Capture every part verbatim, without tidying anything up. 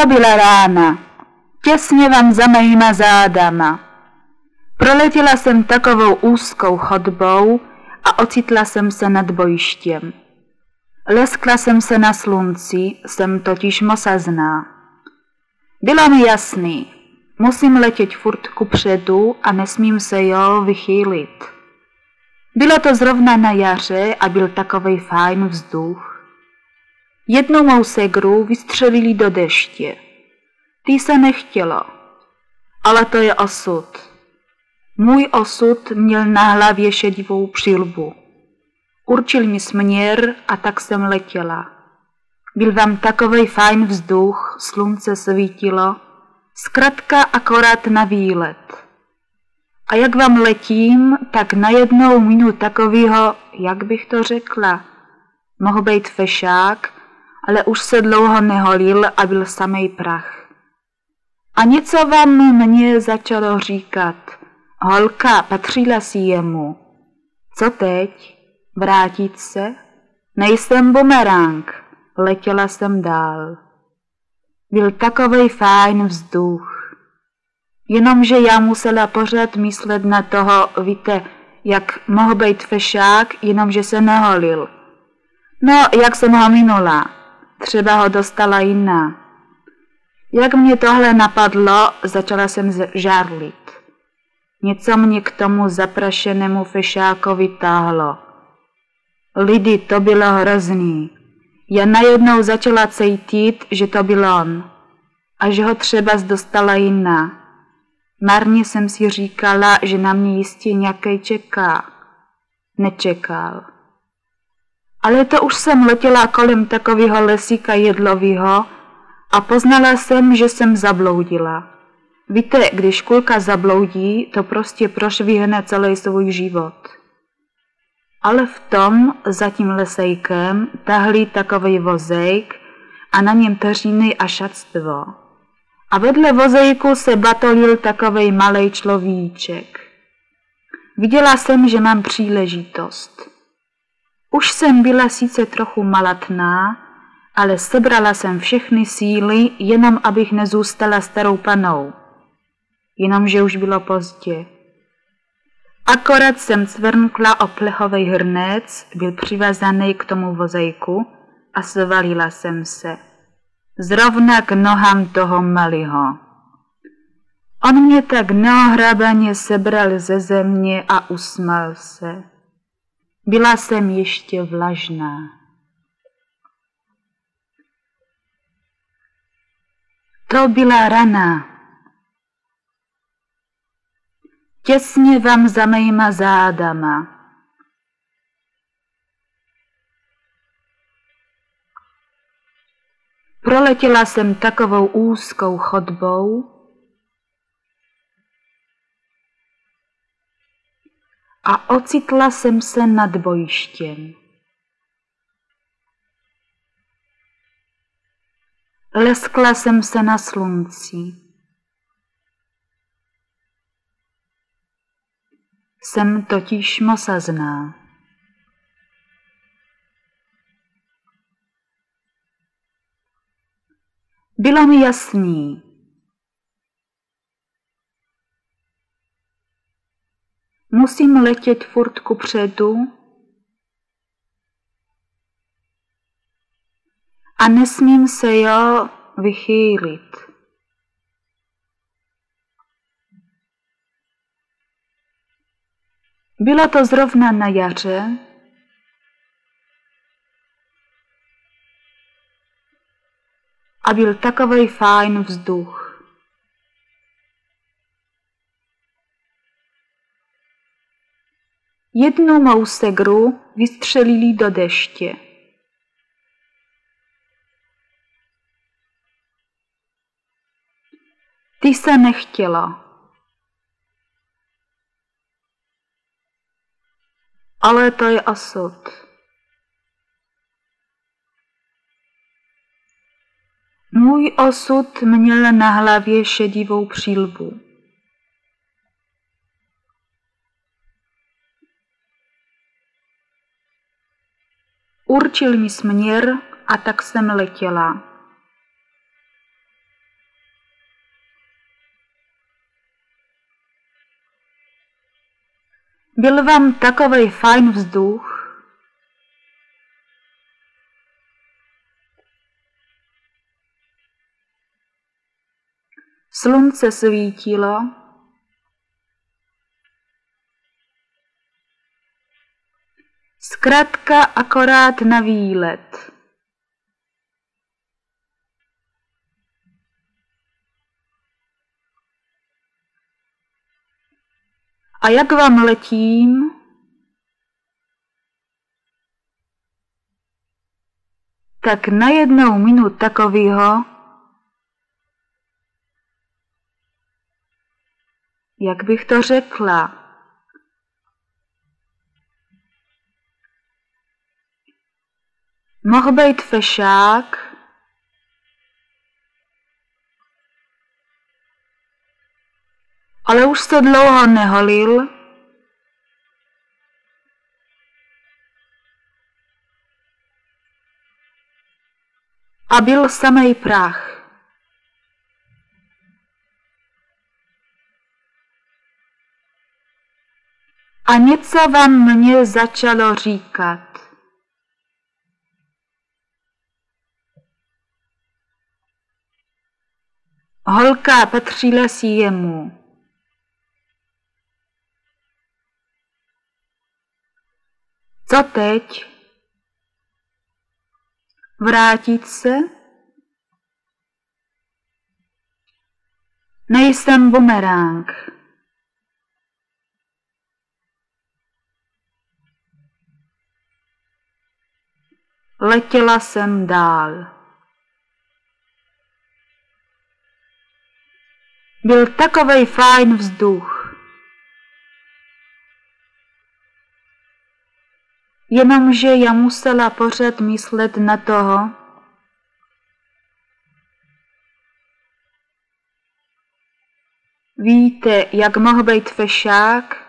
To byla rána, těsně vám za mýma zádama. Proletěla jsem takovou úzkou chodbou a ocitla jsem se nad bojištěm. Leskla jsem se na slunci, jsem totiž mosazná. Bylo mi jasný, musím letět furt kupředu a nesmím se jo vychýlit. Bylo to zrovna na jaře a byl takovej fajn vzduch. Jednou mou segru vystřelili do deště. Tý se nechtělo, ale to je osud. Můj osud měl na hlavě šedivou přilbu. Určil mi směr a tak jsem letěla. Byl vám takovej fajn vzduch, slunce svítilo, zkrátka akorát na výlet. A jak vám letím, tak najednou minu takovýho, jak bych to řekla, mohl být fešák, ale už se dlouho neholil a byl samej prach. A něco vám mě začalo říkat. Holka, patřila si jemu. Co teď? Vrátit se? Nejsem bumerang. Letěla jsem dál. Byl takovej fajn vzduch. Jenomže já musela pořád myslet na toho, víte, jak mohl být fešák, jenomže se neholil. No, jak jsem ho minula. Třeba ho dostala jiná. Jak mě tohle napadlo, začala jsem žárlit. Něco mě k tomu zaprašenému fešákovi táhlo. Lidi, to bylo hrozný. Já najednou začala cítit, že to byl on. A že ho třeba dostala jiná. Marně jsem si říkala, že na mě jistě nějakej čeká. Nečekal. Ale to už jsem letěla kolem takového lesíka jedlového a poznala jsem, že jsem zabloudila. Víte, když kulka zabloudí, to prostě prošvihne celý svůj život. Ale v tom, za tím lesejkem, tahli takovej vozejk a na něm peřiny a šatstvo. A vedle vozejku se batolil takovej malej človíček. Viděla jsem, že mám příležitost. Už jsem byla sice trochu malatná, ale sebrala jsem všechny síly, jenom abych nezůstala starou panou. Jenomže už bylo pozdě. Akorát jsem cvrnkla o plechovej hrnec, byl přivázaný k tomu vozejku a svalila jsem se. Zrovna k nohám toho malého. On mě tak neohrabaně sebral ze země a usmál se. Byla jsem ještě vlažná. To byla rana. Těsně vám za mýma zádama. Proletěla jsem takovou úzkou chodbou a ocitla jsem se nad bojištěm. Leskla jsem se na slunci. Jsem totiž mosazná. Bylo mi jasný. Musím letět furt kupředu a nesmím se jo vychýlit. Bylo to zrovna na jaře a byl takovej fajn vzduch. Jednu mou segru vystřelili do deště. Ty se nechtělo. Ale to je osud. Můj osud měl na hlavě šedivou přilbu. Určil mi směr a tak jsem letěla. Byl vám takovej fajn vzduch? Slunce svítilo. Zkrátka akorát na výlet. A jak vám letím? Tak najednou minu takovýho, jak bych to řekla, mohl být fešák, ale už se dlouho neholil a byl samej prach. A něco vám mě začalo říkat. Holka patřila si jemu. Co teď? Vrátit se? Nejsem bumerang. Letěla jsem dál. Byl takovej fajn vzduch. Jenomže já musela pořád myslet na toho, víte, jak mohl být fešák?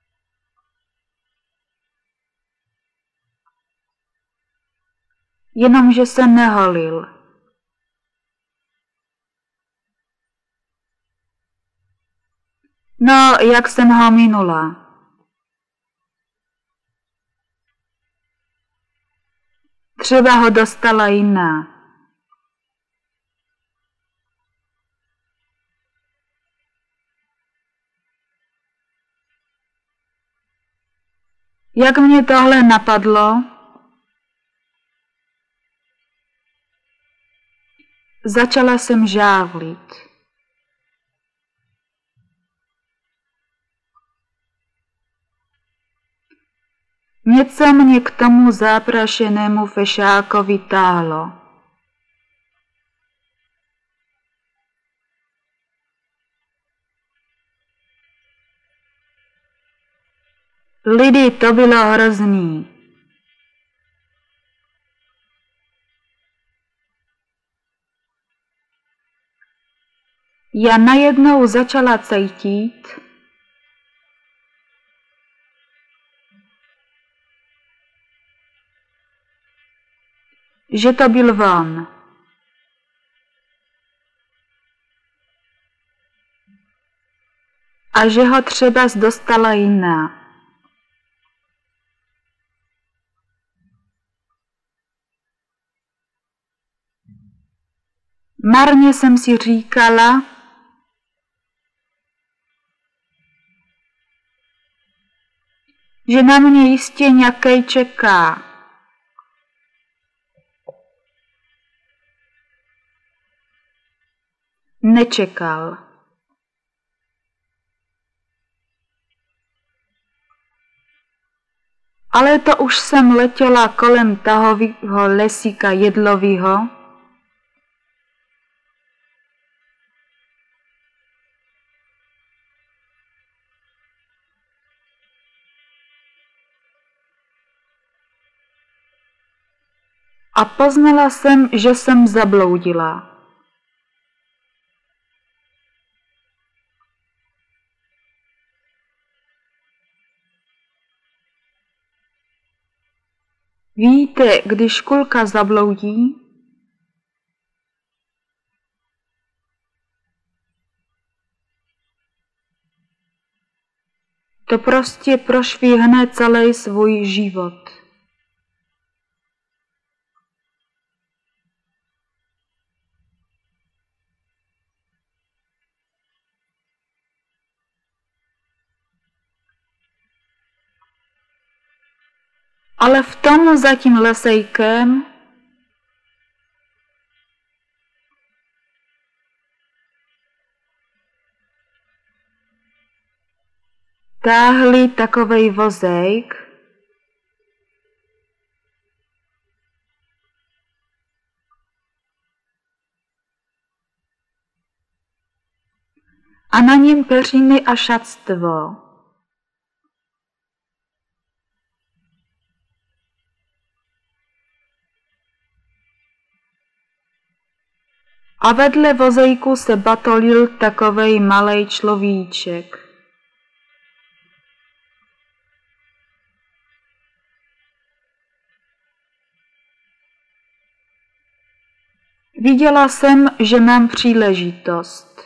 Jenomže se neholil. No, jak jsem ho minula. Třeba ho dostala jiná. Jak mě tohle napadlo? Začala jsem žávlit. Něco mě k tomu záprašenému fešákovi táhlo. Lidi, to bylo hrozný. Já najednou začala cítit, že to byl von. A že ho třeba dostala jiná. Marně jsem si říkala, že na mě jistě nějakej čeká. Nečekal. Ale to už jsem letěla kolem tahovýho lesíka jedlovýho, a poznala jsem, že jsem zabloudila. Víte, když kulka zabloudí, To prostě prošvihne celý svůj život. Ale v tom za tím lesejkem táhli takovej vozejk, a na něm peřiny a šatstvo. A vedle vozejku se batolil takovej malej človíček. Viděla jsem, že mám příležitost.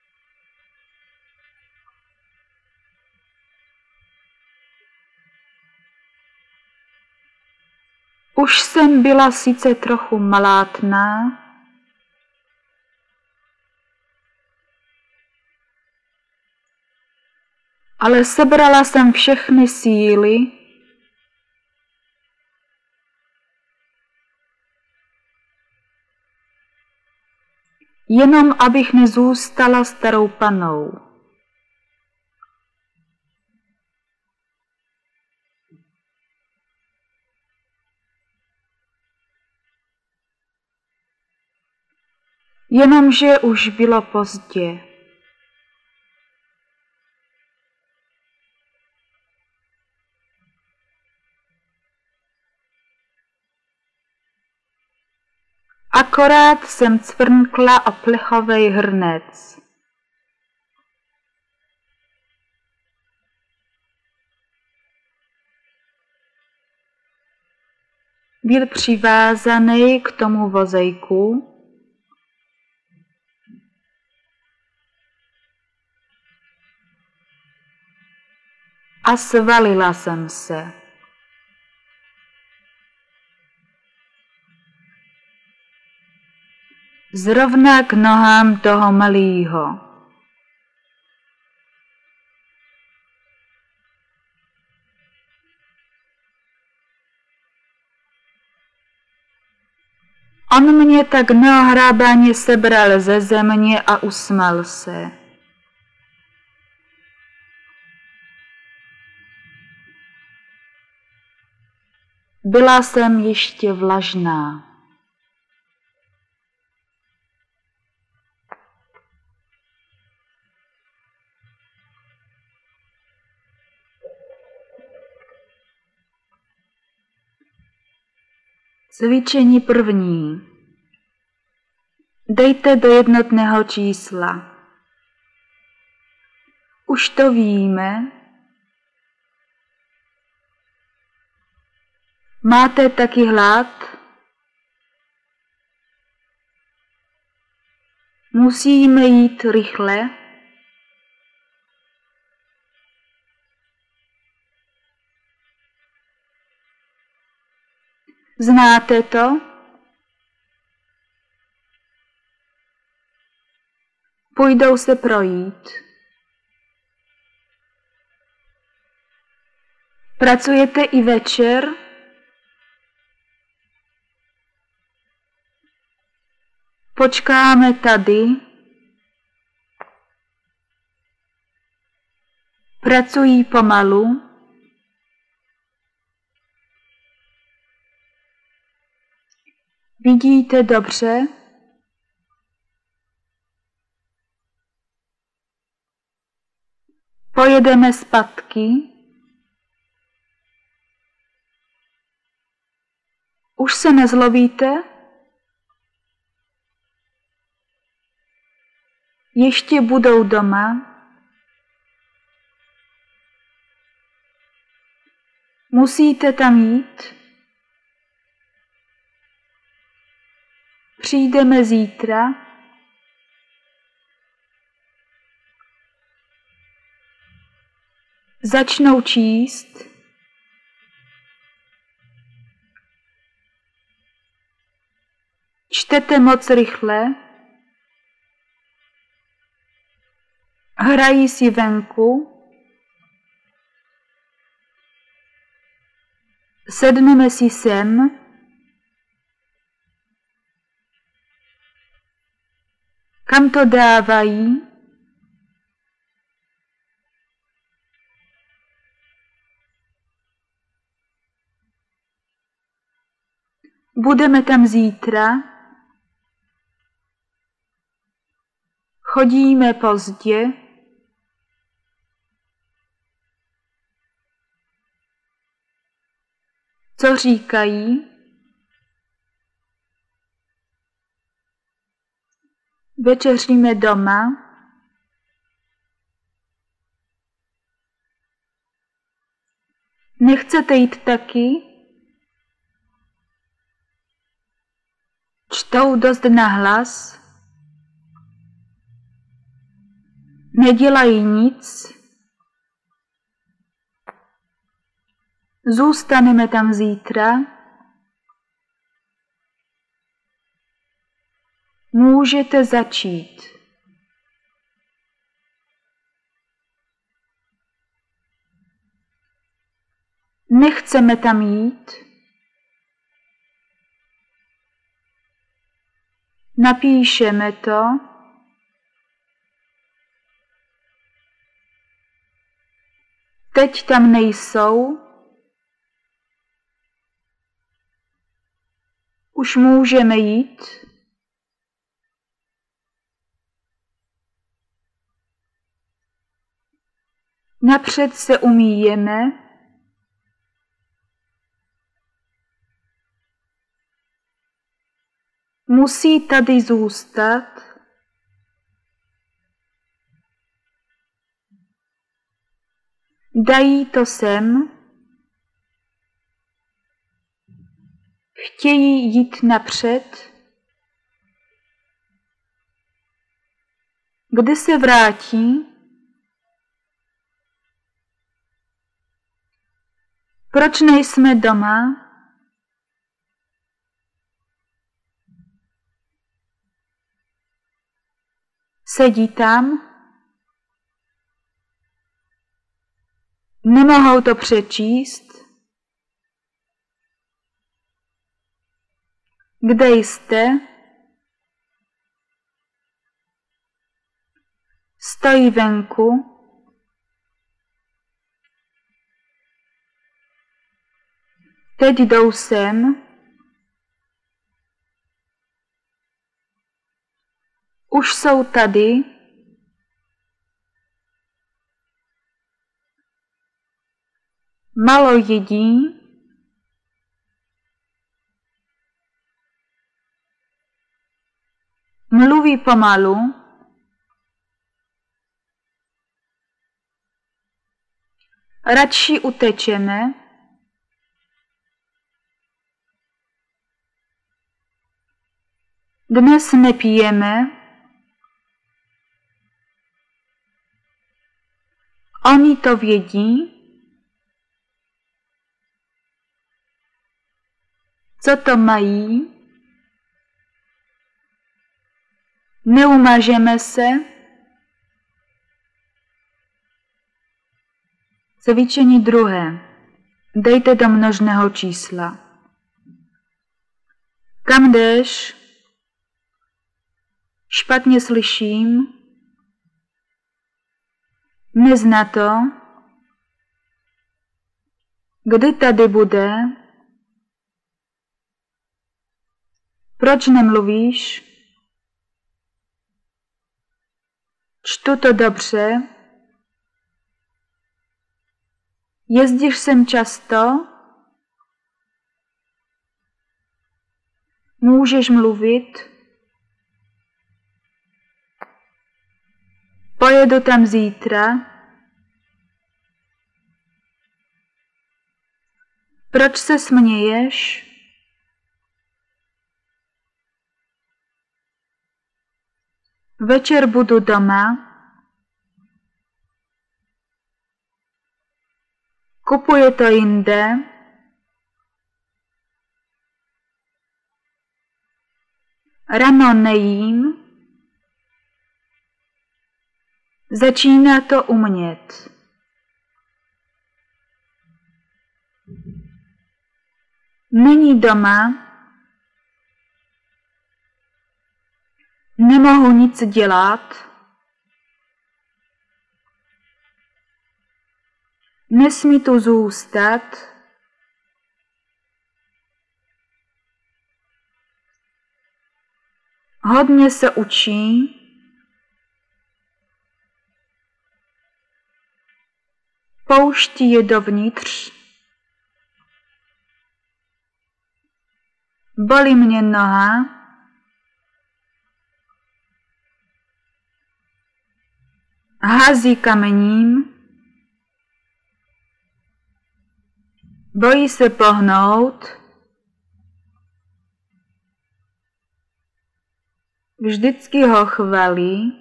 Už jsem byla sice trochu malátná, ale sebrala jsem všechny síly, jenom abych nezůstala starou panou. Jenomže už bylo pozdě. Akorát jsem cvrnkla o plechovej hrnec. Byl přivázaný k tomu vozejku a svalila jsem se. Zrovna k nohám toho malýho. On mě tak neohrábaně sebral ze země a usmál se. Byla jsem ještě vlažná. Cvičení první. Dejte do jednotného čísla. Už to víme. Máte taky hlad? Musíme jít rychle. Znáte to? Půjdou se projít. Pracujete i večer? Počkáme tady. Pracují pomalu. Vidíte dobře? Pojedeme zpátky. Už se nezlobíte? Ještě budou doma? Musíte tam jít? Přijdeme zítra? Začnou číst. Čtete moc rychle. Hrají si venku. Sedneme si sem. Kam to dávají? Budeme tam zítra. Chodíme pozdě. Co říkají? Večeříme doma. Nechcete jít taky? Čtou dost nahlas. Nedělají nic. Zůstaneme tam zítra. Můžete začít. Nechceme tam jít. Napíšeme to. Teď tam nejsou. Už můžeme jít. Napřed se umýjeme. Musí tady zůstat. Dají to sem. Chtějí jít napřed. Kdy se vrátí? Proč nejsme doma? Sedí tam. Nemohou to přečíst. Kde jste? Stojí venku. Teď jdou sem. Už jsou tady. Malo jedí. Mluví pomalu. Radši utečeme. Dnes nepijeme. Oni to vědí. Co to mají? Neumažeme se. Cvičení druhé. Dejte do množného čísla. Kam jdeš? Špatně slyším. Nezná to. Kdy tady bude? Proč nemluvíš? Čtu to dobře. Jezdíš sem často? Můžeš mluvit? Pojedu tam zítra. Proč se směješ? Večer budu doma. Kupuje to jinde. Ráno nejím. Začíná to umět. Není doma. Nemohu nic dělat. Nesmí tu zůstat. Hodně se učí. Pouští je dovnitř. Bolí mě noha. Hází kamením. Bojí se pohnout. Vždycky ho chválí.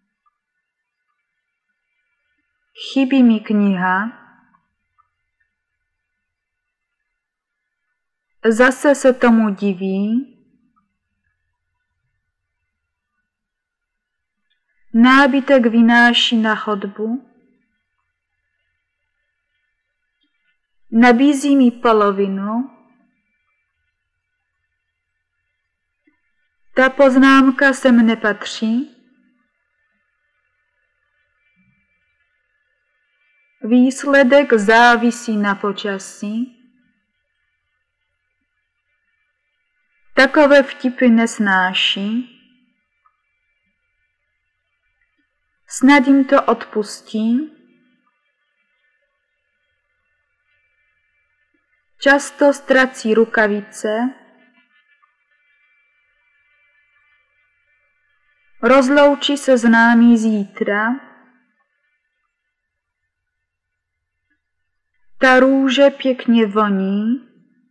Chybí mi kniha. Zase se tomu diví. Nábytek vynáší na chodbu. Nabízí mi polovinu. Ta poznámka sem nepatří. Výsledek závisí na počasí. Takové vtipy nesnáší. Snad jim to odpustí. Často ztrací rukavice. Rozloučí se s námi zítra. Ta růže pěkně voní.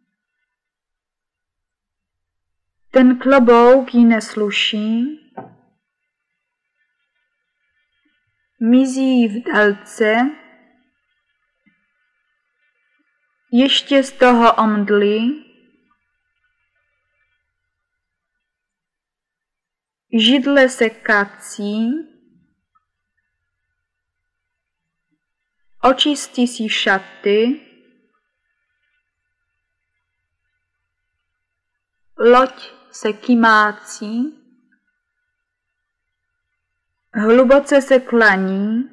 Ten klobouk jí nesluší. Mizí v dálce. Ještě z toho omdlí. Židle se kací. Očistí si šaty. Loď se kymácí. Hluboce se klaní.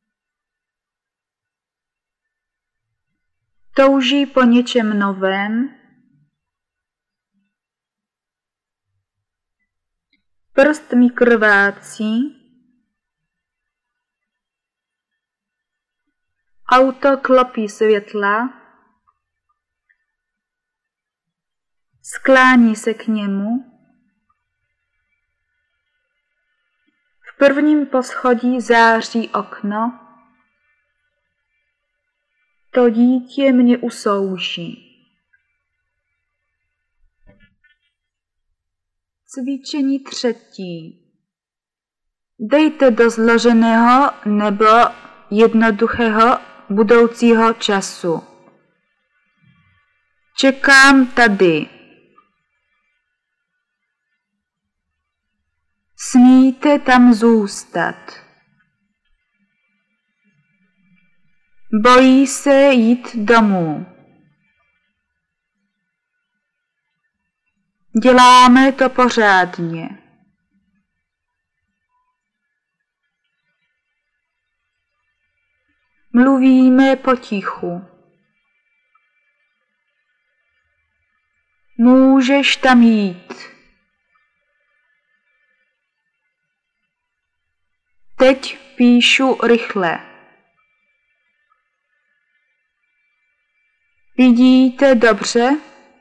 Touží po něčem novém. Prst mi krvácí. Auto klopí světla. Sklání se k němu. V prvním poschodí září okno. To dítě mě usouží. Cvičení třetí. Dejte do zloženého nebo jednoduchého budoucího času. Čekám tady. Smíte tam zůstat. Bojí se jít domů. Děláme to pořádně. Mluvíme potichu. Můžeš tam jít. Teď píšu rychle. Vidíte dobře?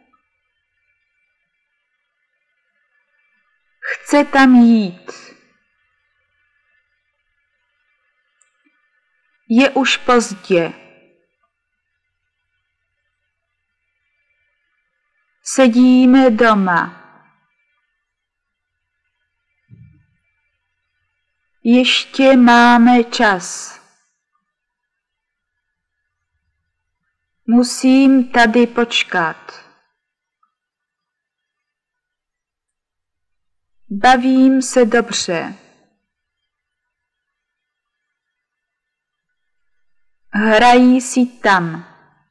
Chce tam jít. Je už pozdě. Sedíme doma. Ještě máme čas. Musím tady počkat. Bavím se dobře. Hrají si tam.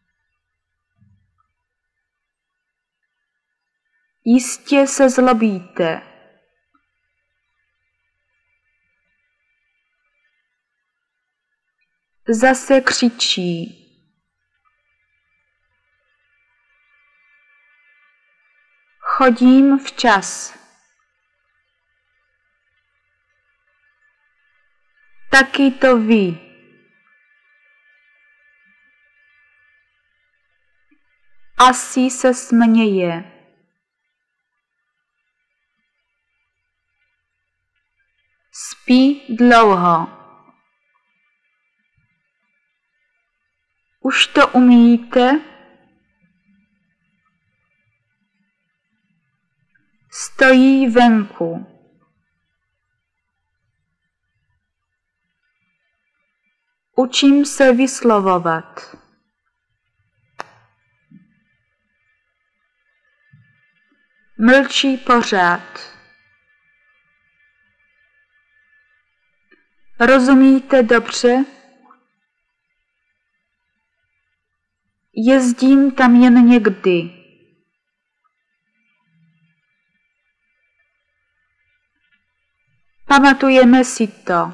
Jistě se zlobíte. Zase křičí. Chodím včas. Taky to ví. Asi se směje. Spí dlouho. Už to umíte? Stojí venku. Učím se vyslovovat. Mlčí pořád. Rozumíte dobře? Jezdím tam jen někdy. Pamatujeme si to.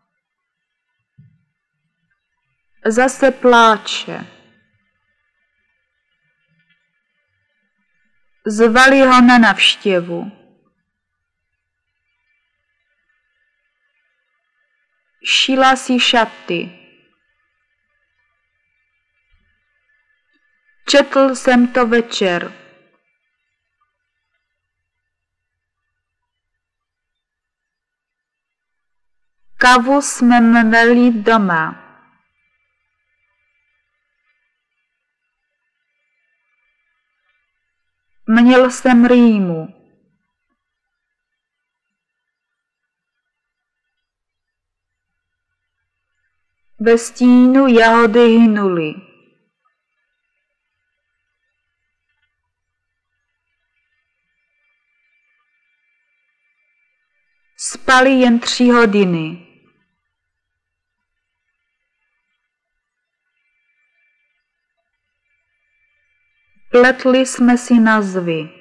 Zase pláče. Zvali ho na navštěvu. Šila si šaty. Četl jsem to večer. Kávu jsme měli doma. Měl jsem rýmu. Ve stínu jahody hynuly. Spali jen tři hodiny. Pletli jsme si názvy.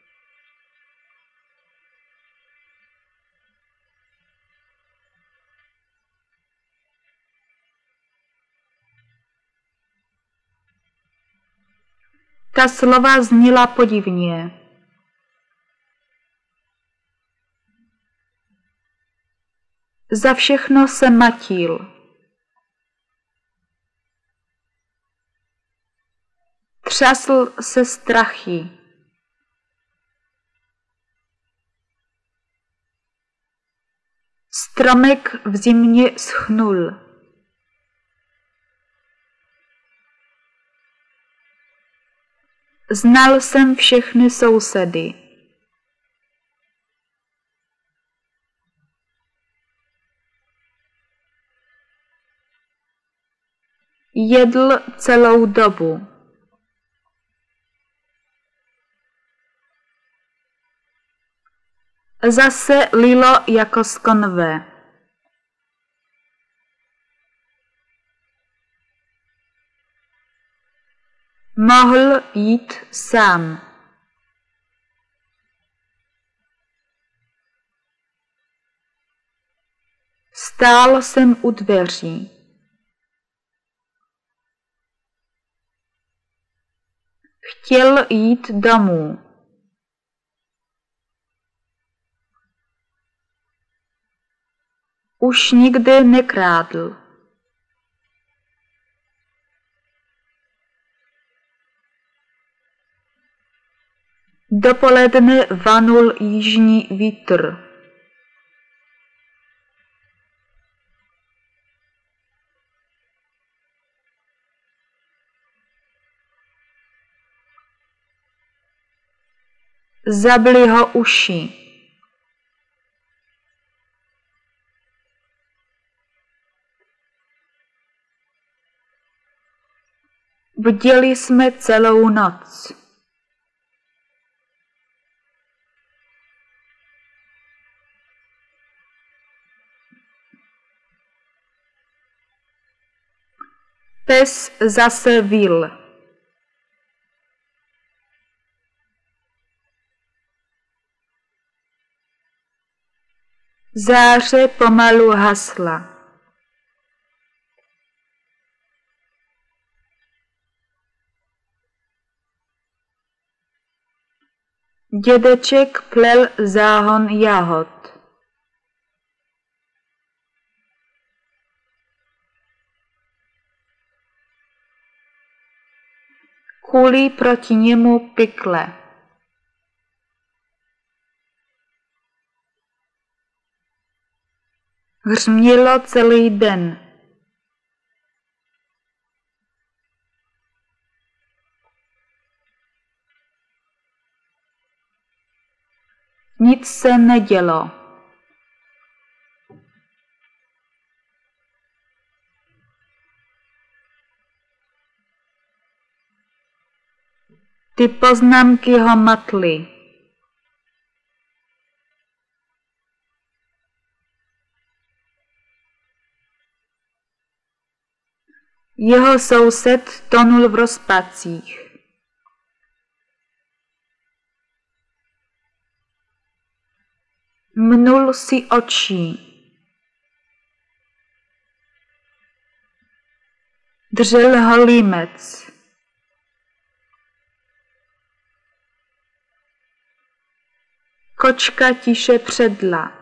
Ta slova zněla podivně. Za všechno se matil. Třasl se strachy. Stromek v zimě schnul. Znal jsem všechny sousedy. Jedl celou dobu. Zase lilo jako z konve. Mohl jít sám. Stál jsem u dveří. Chtěl jít domů. Už nikdy nekrádl. Dopoledne vanul jižní vítr. Zabili ho uši. Bděli jsme celou noc. Pes zase vil. Záře pomalu hasla. Dědeček plel záhon jahod. Kulí proti němu pikle. Hřmělo celý den. Nic se nedělo. Ty poznámky ho matly. Jeho soused tonul v rozpacích. Mnul si očí. Držel ho límec. Kočka tiše předla.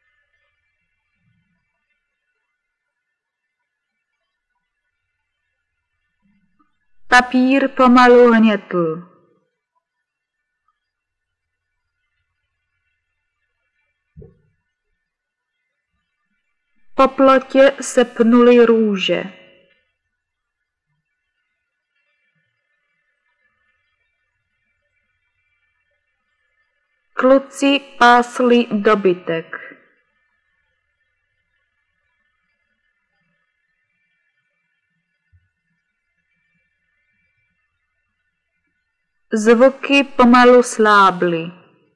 Papír pomalu hnětl. Po plotě se pnuly růže. Kluci pásli dobytek. Zvuky pomalu slábly.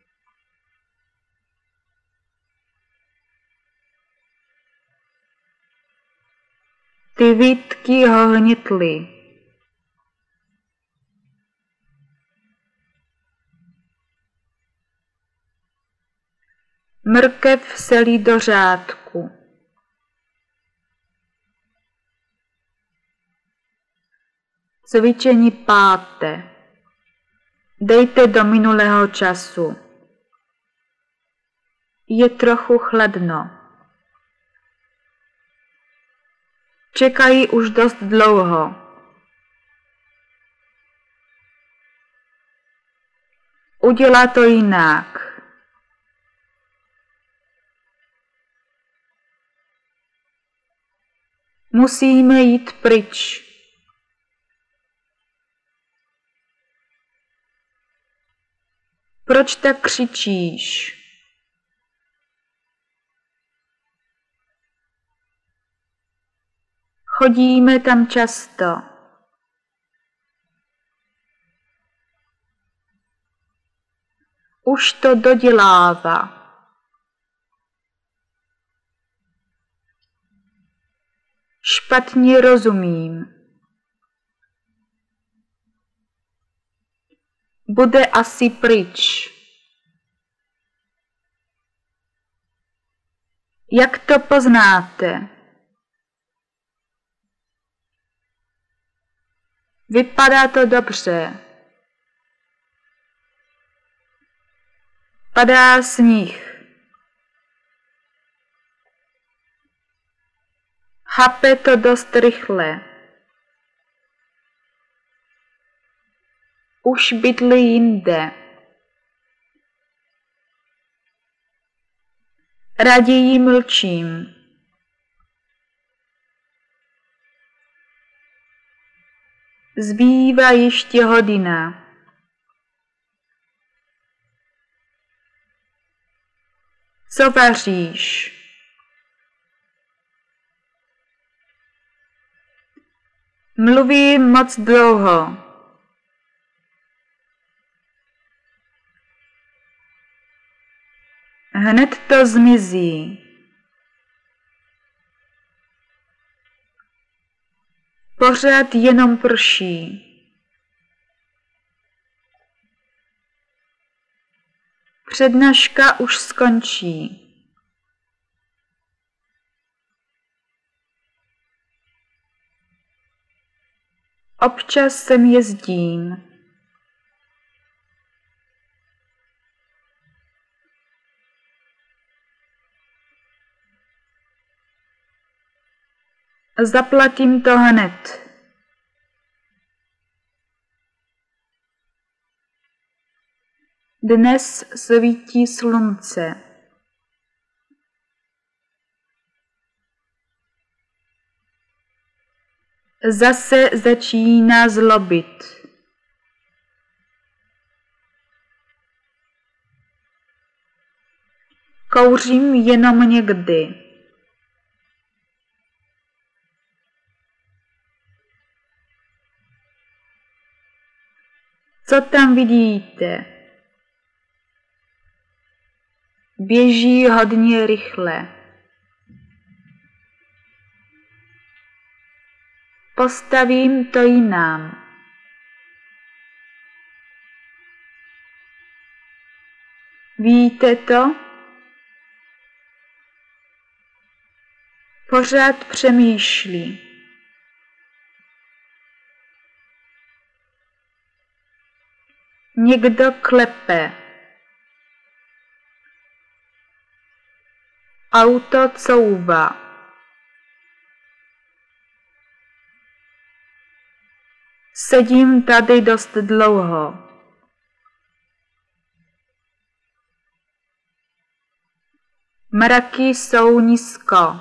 Ty výtky ho hnětly. Mrkev selí do řádku. Cvičení páté. Dejte do minulého času. Je trochu chladno. Čekají už dost dlouho. Udělá to jinak. Musíme jít pryč. Proč tak křičíš? Chodíme tam často. Už to dodělává. Špatně rozumím. Bude asi pryč. Jak to poznáte? Vypadá to dobře. Padá sníh. Hape to dost rychle. Už bydlí jinde. Raději mlčím. Zbývá ještě hodina. Co vaříš? Mluví moc dlouho. Hned to zmizí. Pořád jenom prší. Přednáška už skončí. Občas sem jezdím. Zaplatím to hned. Dnes svítí slunce. Zase začíná zlobit. Kouřím jenom někdy. Co tam vidíte? Běží hodně rychle. Postavím to jinam. Víte to? Pořád přemýšlí. Někdo klepe. Auto couvá. Sedím tady dost dlouho. Mraky jsou nízko.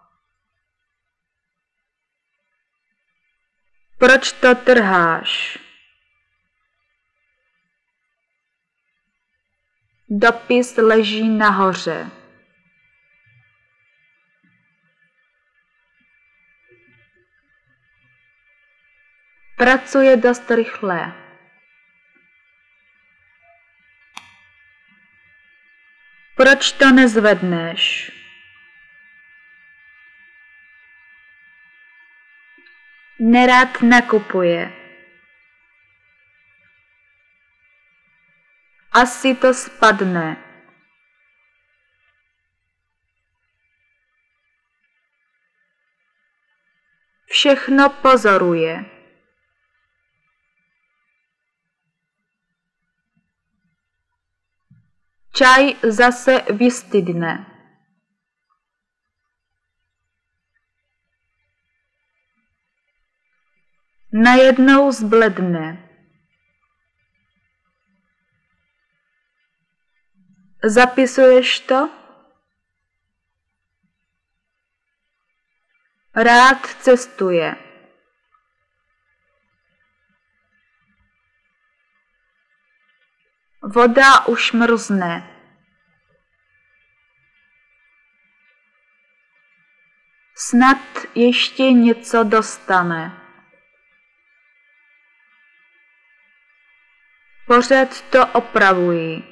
Proč to trháš? Dopis leží nahoře. Pracuje dost rychle. Proč to nezvedneš? Nerád nakupuje. Asi to spadne. Všechno pozoruje. Čaj zase vystydne. Najednou zbledne. Zapisuješ to? Rád cestuje. Voda už mrzne. Snad ještě něco dostane. Pořád to opravují.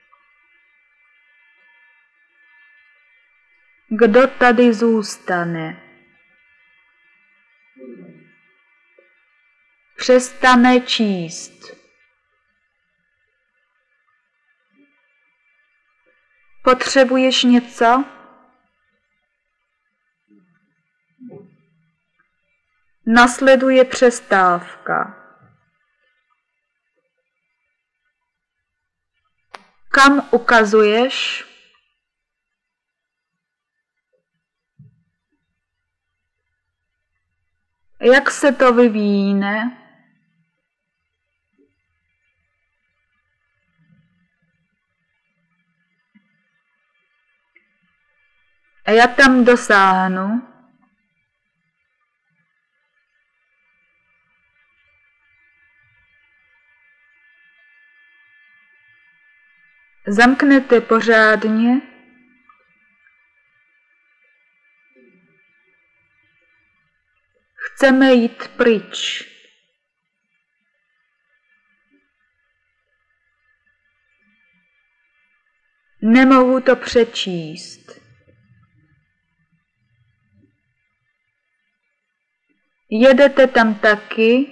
Kdo tady zůstane? Přestane číst. Potřebuješ něco? Nasleduje přestávka. Kam ukazuješ? Jak se to vyvíjí? A já tam dosáhnu. Zamknete pořádně. Chceme jít pryč. Nemohu to přečíst. Jedete tam taky?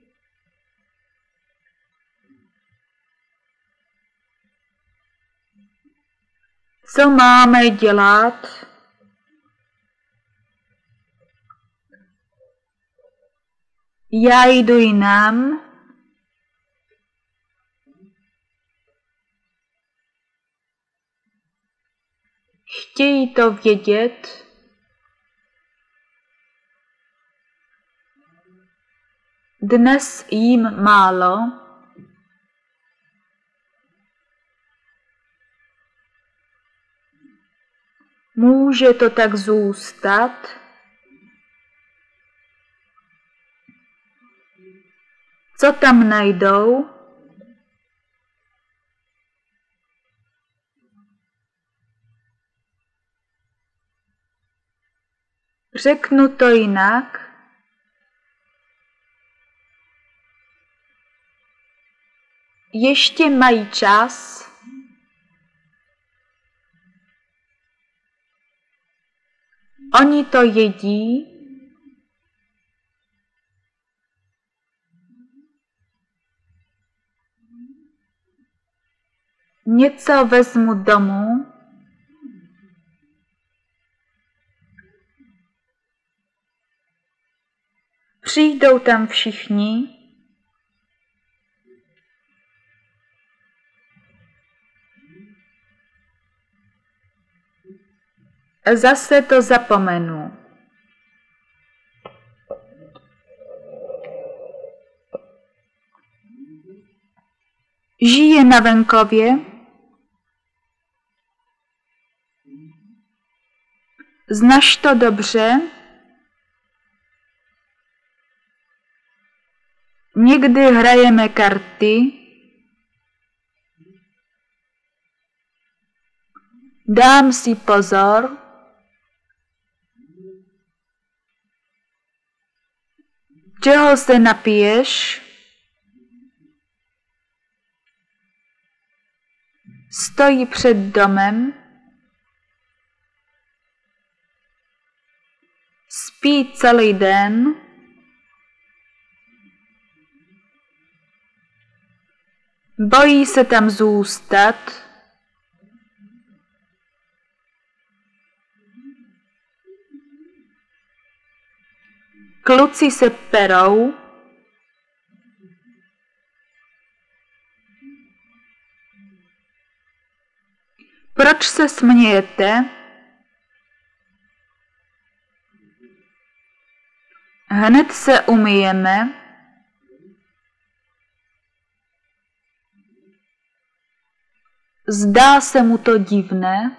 Co máme dělat? Já jdu jinam. Chtějí to vědět. Dnes jím málo. Může to tak zůstat? Co tam najdou? Řeknu to jinak. Ještě mají čas. Oni to jedí. Něco vezmu domů. Přijdou tam všichni. Zase to zapomenu. Žije na venkově. Znáš to dobře? Někdy hrajeme karty. Dám si pozor. Čeho se napiješ? Stojí před domem. Spí celý den. Bojí se tam zůstat. Kluci se perou. Proč se smějete? Hned se umyjeme. Zdá se mu to divné.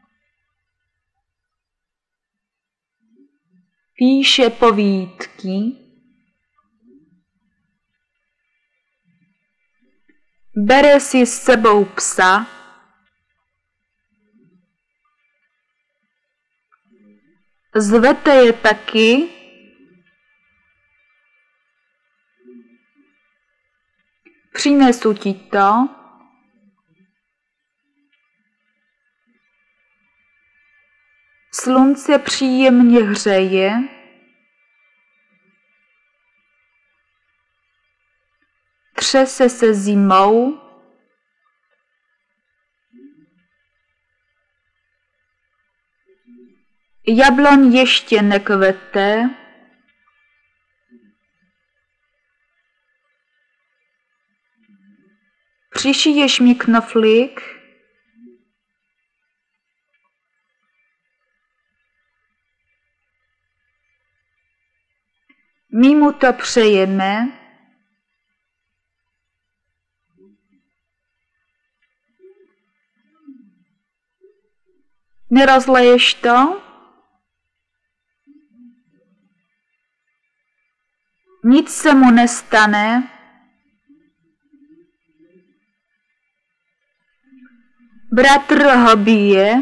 Píše povídky. Bere si s sebou psa. Zvete je taky. Přinesu ti to. Slunce příjemně hřeje. Třese se zimou. Jabloň ještě nekvete. Přišiješ mi knoflík? My mu to přejeme. Nerozleješ to? Nic se mu nestane. Bratr ho bije.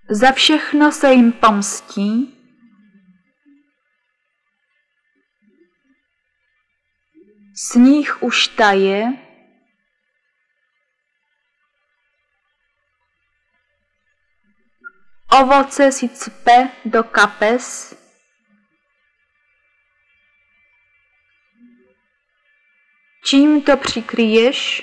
Za všechno se jim pomstí, sníh už taje, ovoce si cpe do kapes, čím to přikryješ?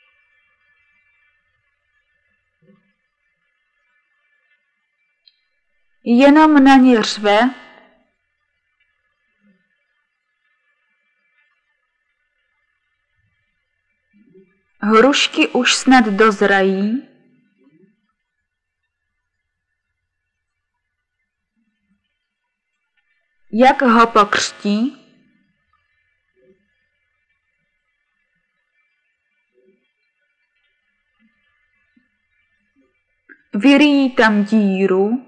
Jenom na ně řve, hrušky už snad dozrají, jak ho pokřtí? Vyryjí tam díru,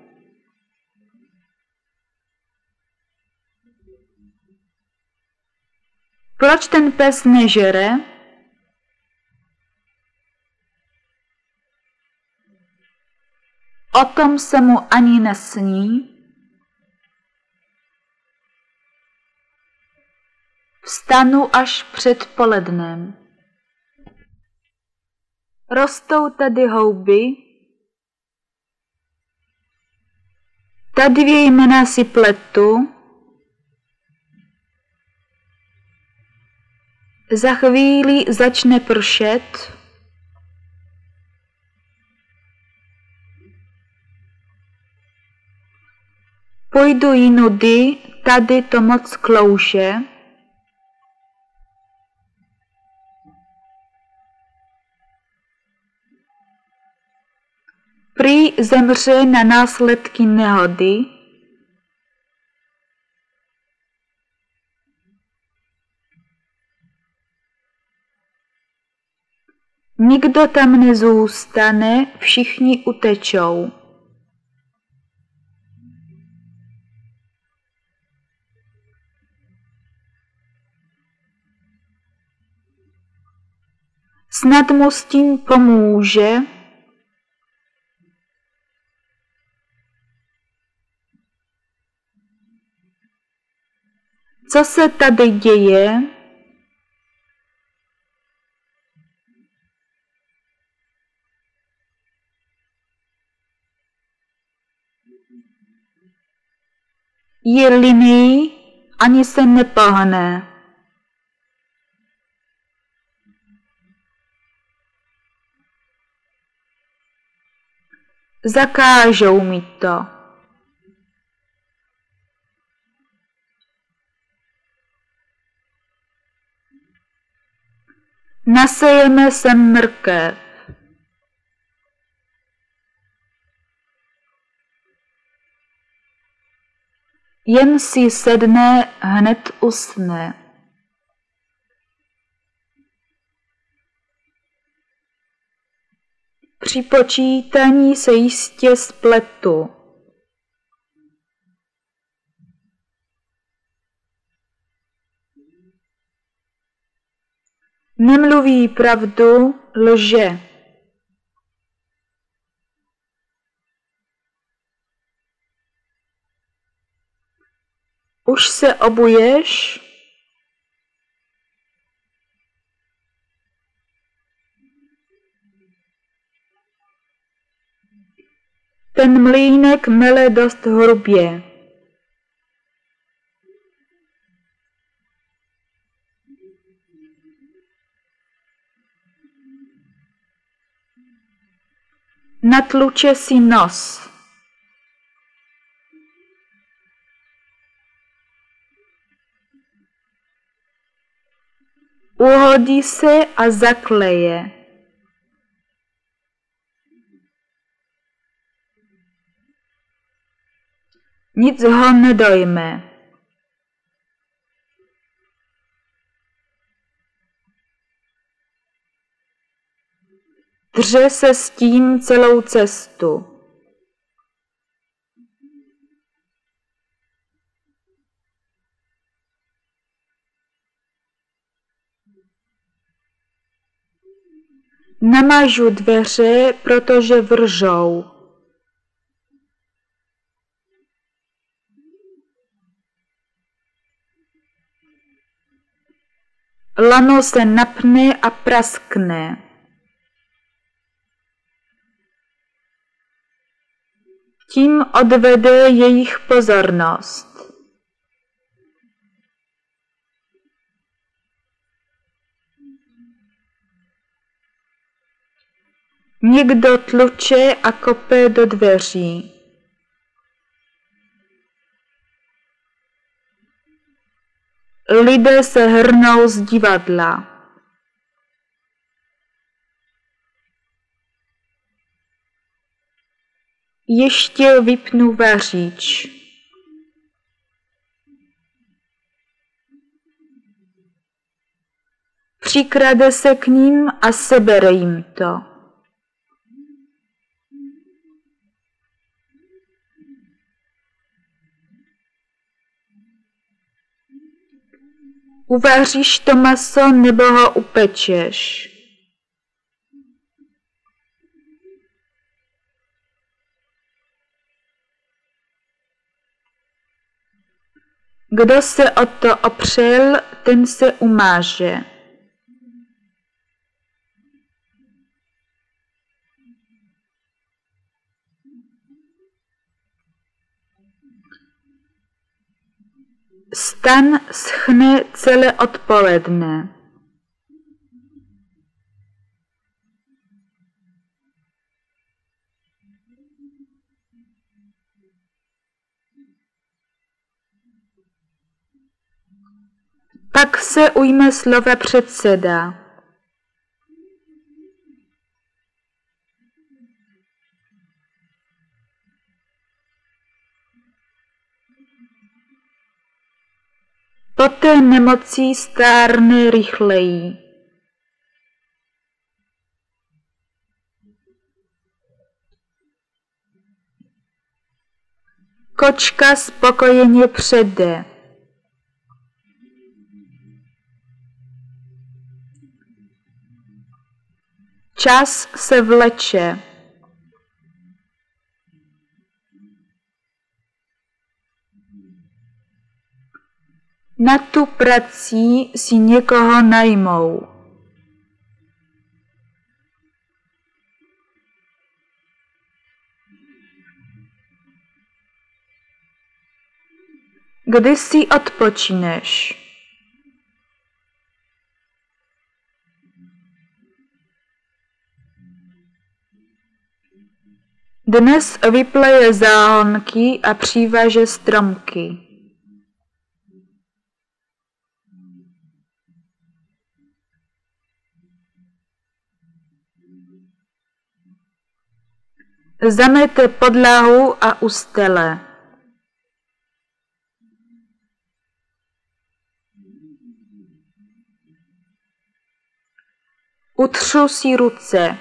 proč ten pes nežere? O tom se mu ani nesní. Vstanu až před polednem. Rostou tady houby, ta dvě jména si pletu, za chvíli začne pršet, půjdu jinudy, tady to moc klouže, prý zemře na následky nehody, nikdo tam nezůstane, všichni utečou. Snad mu s tím pomůže, co se tady děje? Je líný, ani se nepohne. Zakážou mi to. Nasejeme sem mrkev. Jen si sedne, hned usne. Při počítání se jistě spletu. Nemluví pravdu, lže. Už se obuješ? Ten mlýnek mele dost hrubě. Natluče si nos. Uhodí se a zakleje. Nic ho nedojme. Dře se s tím celou cestu. Namažu dveře, protože vržou. Lano se napne a praskne. Tím odvede jejich pozornost. Někdo tluče a kope do dveří. Lidé se hrnou z divadla. Ještě vypnu vařič. Přikrade se k ním a sebere jim to. Uvaříš to maso nebo ho upečeš? Kdo se o to opřel, ten se umáže. Stan schne celé odpoledne. Pak se ujme slova předseda. Poté nemocí stárne rychleji. Kočka spokojeně přede. Čas se vleče. Na tu prací si někoho najmou. Kdy si odpočineš? Dnes vypleje záhonky a přivaže stromky. Zamete podlahu a ustele. Utřu si ruce.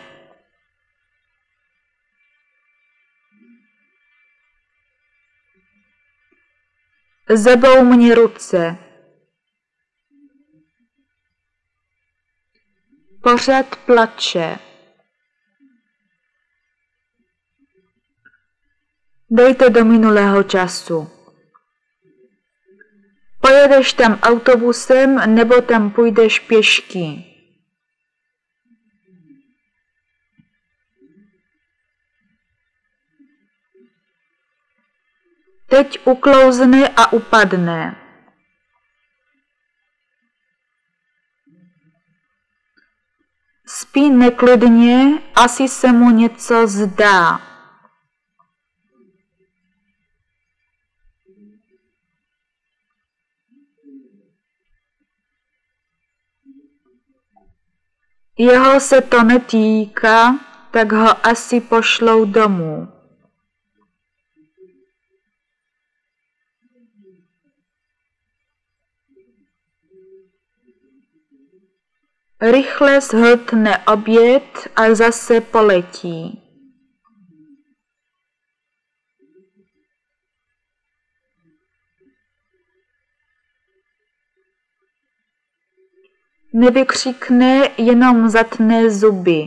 Zebou mě ruce. Pořád plače. Dejte do minulého času. Pojedeš tam autobusem nebo tam půjdeš pěšky. Teď uklouzne a upadne. Spí neklidně, asi se mu něco zdá. Jeho se to netýká, tak ho asi pošlou domů. Rychle zhltne oběd a zase poletí. Nevykřikne, jenom zatne zuby.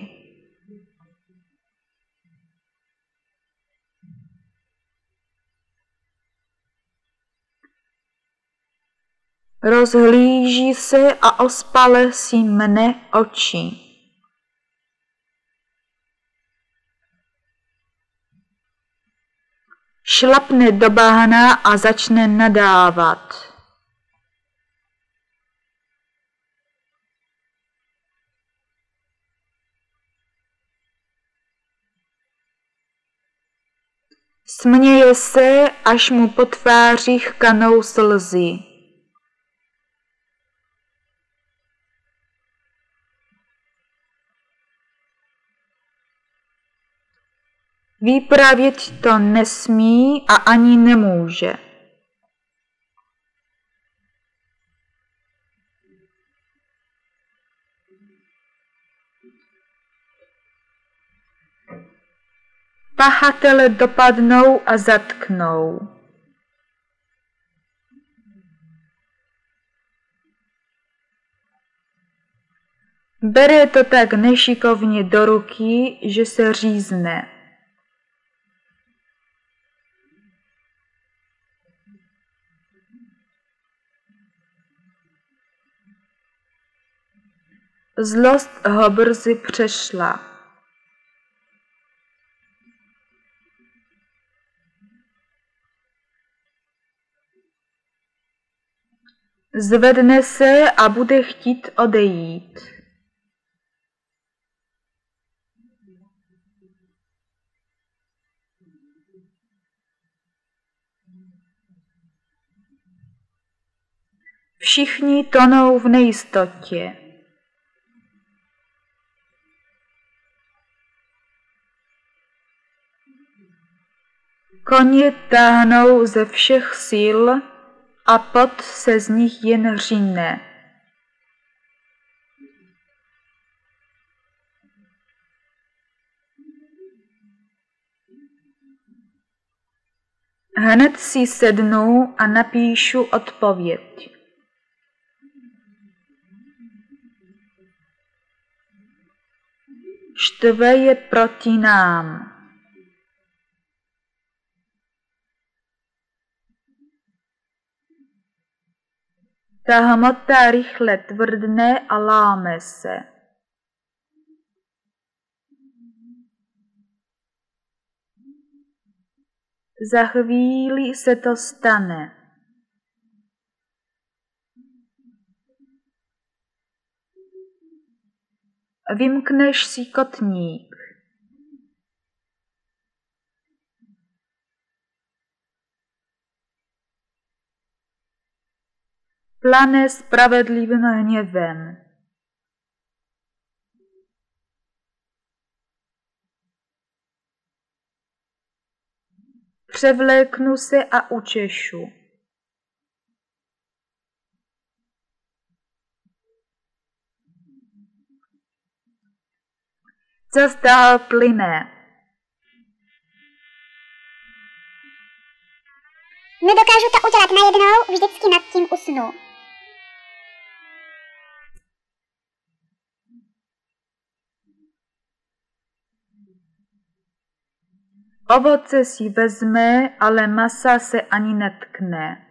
Rozhlíží se a ospale si mne oči. Šlapne do bahna a začne nadávat. Směje se, až mu po tvářích kanou slzy. Vyprávět to nesmí a ani nemůže. Pachatele dopadnou a zatknou. Bere to tak nešikovně do ruky, že se řízne. Zlost ho brzy přešla. Zvedne se a bude chtít odejít. Všichni tonou v nejistotě. Koně táhnou ze všech sil a pot se z nich jen řine. Hned si sednu a napíšu odpověď. Štve je proti nám. Ta hmota rychle tvrdne a láme se. Za chvíli se to stane. Vymkneš si kotník. Plane spravedlivým hněvem. Převléknu se a učešu. Zas dál plyne. Nedokážu to udělat najednou, vždycky nad tím usnu. Ovoce si vezme, ale masa se ani netkne.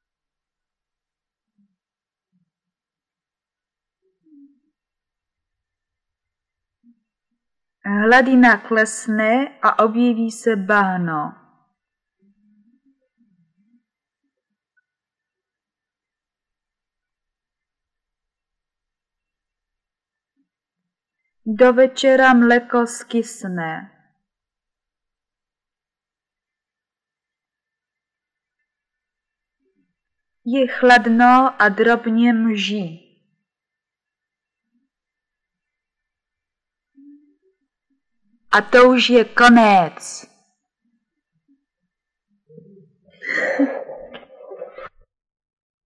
Hladina klesne a objeví se bahno. Do večera mléko skysne. Je chladno a drobně mží. A to už je konec.